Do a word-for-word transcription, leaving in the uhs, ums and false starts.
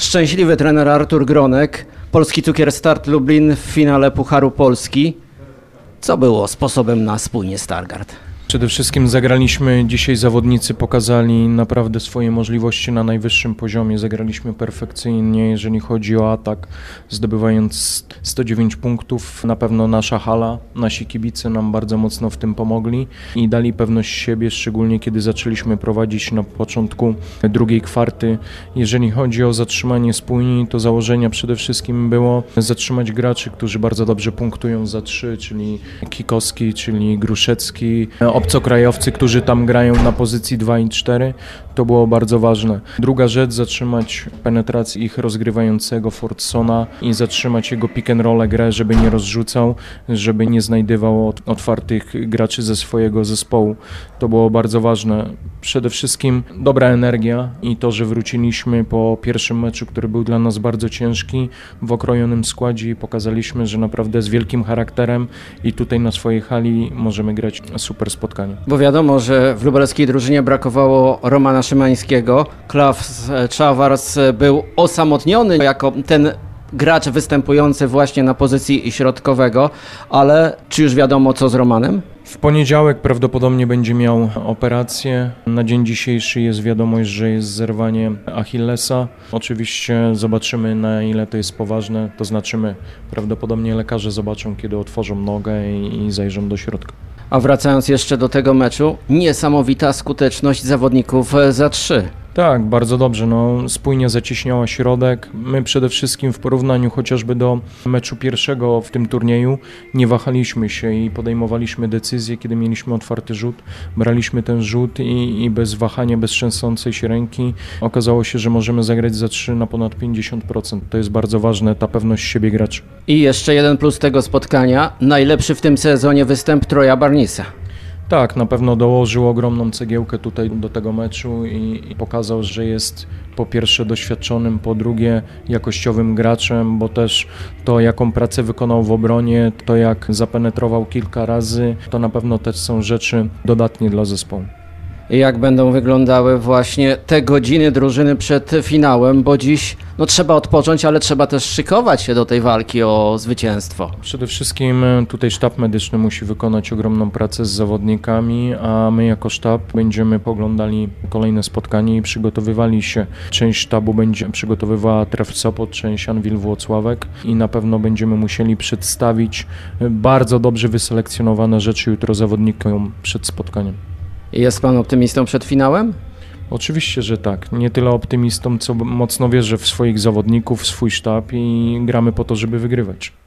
Szczęśliwy trener Artur Gronek, Polski Cukier Start Lublin w finale Pucharu Polski. Co było sposobem na spójnie Stargard? Przede wszystkim zagraliśmy, dzisiaj zawodnicy pokazali naprawdę swoje możliwości na najwyższym poziomie. Zagraliśmy perfekcyjnie, jeżeli chodzi o atak, zdobywając sto dziewięć punktów. Na pewno nasza hala, nasi kibice nam bardzo mocno w tym pomogli i dali pewność siebie, szczególnie kiedy zaczęliśmy prowadzić na początku drugiej kwarty. Jeżeli chodzi o zatrzymanie spójni, to założenia przede wszystkim było zatrzymać graczy, którzy bardzo dobrze punktują za trzy, czyli Kikowski, czyli Gruszecki, obcokrajowcy, którzy tam grają na pozycji dwa i cztery, to było bardzo ważne. Druga rzecz, zatrzymać penetrację ich rozgrywającego Fordsona i zatrzymać jego pick and roll grę, żeby nie rozrzucał, żeby nie znajdywał otwartych graczy ze swojego zespołu. To było bardzo ważne. Przede wszystkim dobra energia i to, że wróciliśmy po pierwszym meczu, który był dla nas bardzo ciężki, w okrojonym składzie i pokazaliśmy, że naprawdę z wielkim charakterem i tutaj na swojej hali możemy grać super spotkanie. Bo wiadomo, że w lubelskiej drużynie brakowało Romana Szymańskiego. Klaus Czawars był osamotniony jako ten gracz występujący właśnie na pozycji środkowego, ale czy już wiadomo co z Romanem? W poniedziałek prawdopodobnie będzie miał operację. Na dzień dzisiejszy jest wiadomość, że jest zerwanie Achillesa. Oczywiście zobaczymy, na ile to jest poważne, to znaczy my. Prawdopodobnie lekarze zobaczą, kiedy otworzą nogę i, i zajrzą do środka. A wracając jeszcze do tego meczu, niesamowita skuteczność zawodników za trzy. Tak, bardzo dobrze. No, spójnie zacieśniała środek. My przede wszystkim w porównaniu chociażby do meczu pierwszego w tym turnieju nie wahaliśmy się i podejmowaliśmy decyzje, kiedy mieliśmy otwarty rzut. Braliśmy ten rzut i, i bez wahania, bez trzęsącej się ręki okazało się, że możemy zagrać za trzy na ponad pięćdziesiąt procent. To jest bardzo ważne, ta pewność siebie graczy. I jeszcze jeden plus tego spotkania. Najlepszy w tym sezonie występ Troja Barnisa. Tak, na pewno dołożył ogromną cegiełkę tutaj do tego meczu i, i pokazał, że jest po pierwsze doświadczonym, po drugie jakościowym graczem, bo też to, jaką pracę wykonał w obronie, to jak zapenetrował kilka razy, to na pewno też są rzeczy dodatnie dla zespołu. Jak będą wyglądały właśnie te godziny drużyny przed finałem, bo dziś no, trzeba odpocząć, ale trzeba też szykować się do tej walki o zwycięstwo. Przede wszystkim tutaj sztab medyczny musi wykonać ogromną pracę z zawodnikami, a my jako sztab będziemy poglądali kolejne spotkanie i przygotowywali się. Część sztabu będzie przygotowywała Tref Sopot, część Anwil Włocławek i na pewno będziemy musieli przedstawić bardzo dobrze wyselekcjonowane rzeczy jutro zawodnikom przed spotkaniem. Jest pan optymistą przed finałem? Oczywiście, że tak. Nie tyle optymistą, co mocno wierzę w swoich zawodników, w swój sztab i gramy po to, żeby wygrywać.